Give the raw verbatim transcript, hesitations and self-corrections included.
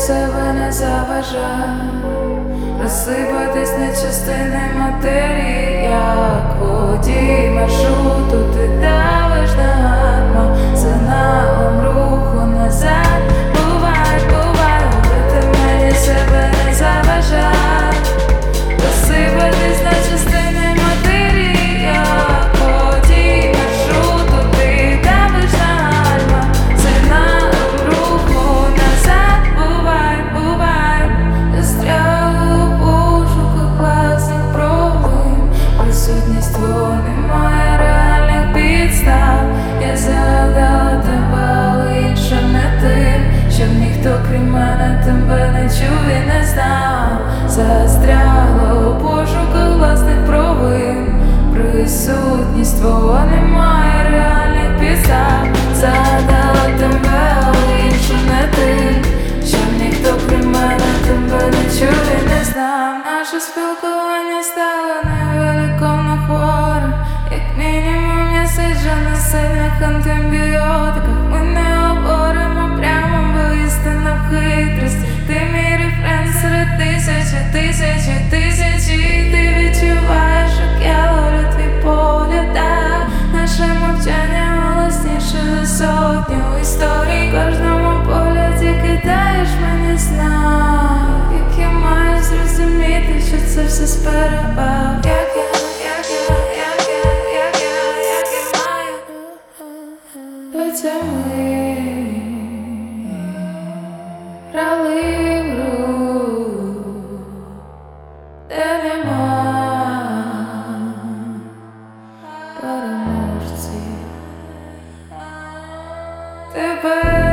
себе не заважай, розсипатись на частини матерії, як водій маршруту, ти давиш на гальма сигналом руху назад. Бувай, бувай, робити мені себе не заважай, розсипатись на частини матерії, як водій маршруту, ти давиш на гальма сигналом руху назад. Бувай, бувай, застрягла у пошуках власних провин, присутність твого немає реальних підстав. Я згадала тебе, але іншим не тим, щоб ніхто крім мене тебе не чув і не знав. Застрягла у пошуках власних провин, присутність твого немає реальних підстав. Згадала тебе, але іншим не тим, щоб ніхто крім мене тебе не чув і не знав. Наше спілкування стало невеликом хворим, як мінімум я сиджу на сильних антибіотиках. Ми не говоримо прямо, бо істина в хитрості. Ти мій рефрен серед тисячі, тисячі, тисячі. Ти відчуваєш, як я ловлю твій погляд, а наше мовчання голосніше за сотню історій. В кожному погляді кидаєш мені знак, як я маю зрозуміти, що це все спереба. Як я, як я, як я, як я, як я маю до ми грали в гру, де нема переможців. Тебе